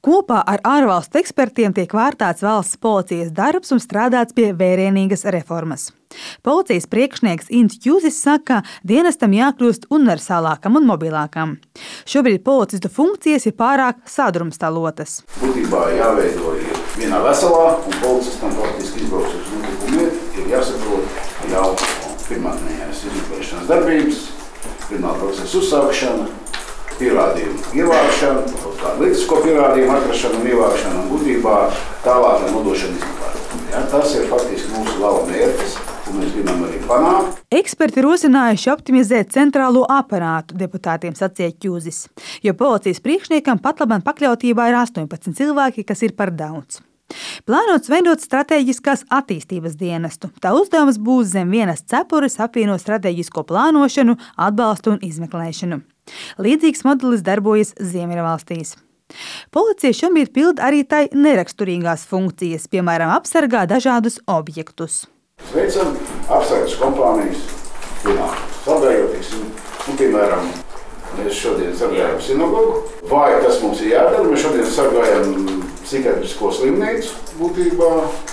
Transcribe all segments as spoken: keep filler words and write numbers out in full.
Kopā ar ārvalstu ekspertiem tiek vērtēts valsts policijas darbs un strādāts pie vērienīgas reformas. Policijas priekšnieks Ints Ķuzis saka, ka dienestam jākļūst universālākam un mobilākam. Šobrīd policistu funkcijas ir pārāk sadrumstalotas. Būtībā jāveido vienā veselā, un policistam faktiski izbrauc uz notikumu ir jāsaprot jau pirmātnējās izmeklēšanas darbības, pirmā procesa uzsākšana, pierādījumu ievākšana, kaut kādu lietisko pierādījumu atrašanu un ievākšanu, un būtībā tālāk nodošana izmeklēšanai. Ja, tas ir faktiski mūsu laba mērķis, ko mēs gribam arī panākt. Eksperti rosinājuši optimizēt centrālo aparātu, deputātiem sacīja Ķuzis, jo policijas priekšniekam patlaban pakļautībā ir astoņpadsmit cilvēki, kas ir par daudz. Plānots veidot stratēģiskās attīstības dienestu. Tā uzdevums būs zem vienas cepures apvienot stratēģisko plānošanu, atbalstu un izmeklēšanu. Līdzīgs modelis darbojas Ziemeļvalstīs. Policija šobrīd pilda arī tai neraksturīgās funkcijas, piemēram, apsargā dažādus objektus. Veicam apsargas kompānijas, sargājoties, un, piemēram, mēs šodien sargājam sinagogu. Vai tas mums ir jādara? Mēs šodien sargājam psihiatrisko slimnīcu būtībā.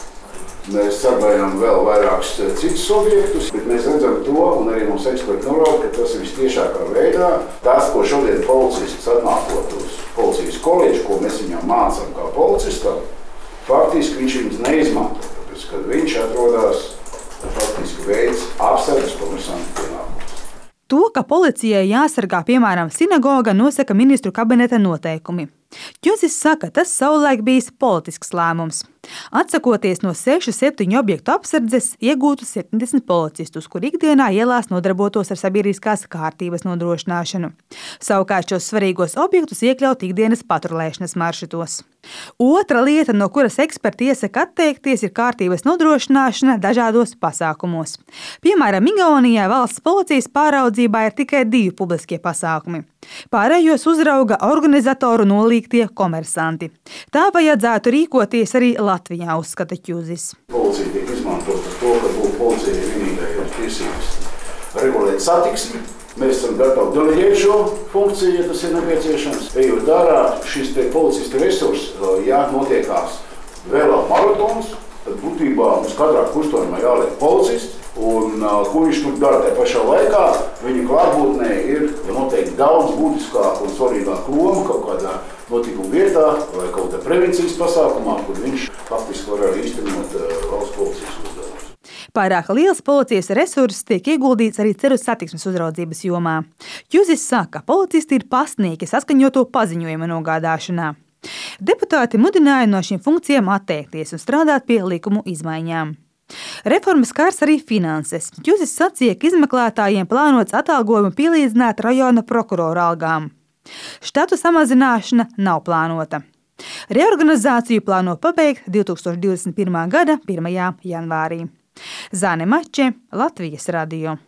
Mēs sargājam vēl vairākus citus objektus, bet mēs redzam to, un arī mums eksperti norāda, ka tas ir vistiešākā veidā. Tas, ko šodien policists atnākot uz policijas koledžu, ko mēs viņam mācām kā policistam, faktiski viņš viņus neizmanto, tāpēc, kad viņš atrodas faktiski veids apsardzes komisantu pienākumus. To, ka policijai jāsargā, piemēram, sinagoga, nosaka ministru kabineta noteikumi. Ķuzis saka, tas savulaik bijis politisks lēmums. Atsakoties no sešu septiņu objektu apsardzes, iegūtu septiņdesmit policistus, kur ikdienā ielās nodarbotos ar sabiedriskās kārtības nodrošināšanu. Savukārt šos svarīgos objektus iekļaut ikdienas patrulēšanas maršrutos. Otra lieta, no kuras eksperti iesaka atteikties, ir kārtības nodrošināšana dažādos pasākumos. Piemēram, Igaunijā valsts policijas pāraudzībā ir tikai divi publiskie pasākumi. Pārējos uzrauga organizatoru nolīgtie komersanti. Tā vajadzētu rīkoties arī Latvijā, uzskata Ķuzis. Policija tiek izmantota to, ka būtu policija vienīgajās tiesības regulēt satiksmi. Mēs esam gatavi deleģēt šo funkciju, ja tas ir nepieciešams. Ejot ārā, šis te policista resurss, ja notiekās vēl maratons, tad būtībā mums katrā kustojumā jāliek policists, un ko viņš tur dara tajā pašā laikā, viņa klātbūtnē ir noteikti daudz būtiskāk un svarīgāk loma kaut kādā notikuma vietā vai kaut kādā prevencijas pasākumā, kur viņš faktiski var arī īstenot valsts policijas uzdevumus. Pārāk liels policijas resurss tiek ieguldīts arī ceļu satiksmes uzraudzības jomā. Ķuzis saka, ka policisti ir pasnieki saskaņoto paziņojumu nogādāšanā. Deputāti mudināja no šīm funkcijām atteikties un strādāt pie likumu izmaiņām. Reformas kārs arī finanses. Ķuzis sacīja, ka izmeklētājiem plānots atalgojumu pielīdzināt rajona prokurora algām. Štatu samazināšana nav plānota. Reorganizāciju plāno pabeigt divtūkstoš divdesmit pirmā gada pirmajā janvārī. Zane Mače, Latvijas radio.